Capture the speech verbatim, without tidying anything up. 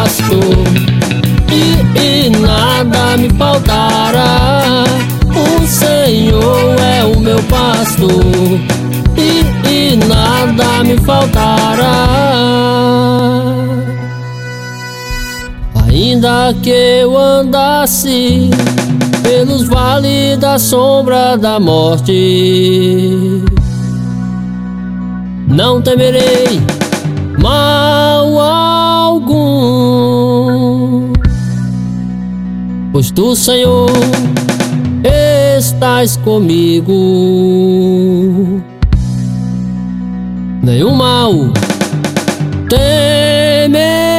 pastor, e, e nada me faltará. O Senhor é o meu pastor, e, e nada me faltará. Ainda que eu andasse pelos vales da sombra da morte, não temerei mal algum, pois tu, Senhor, estás comigo. Nenhum mal temerei.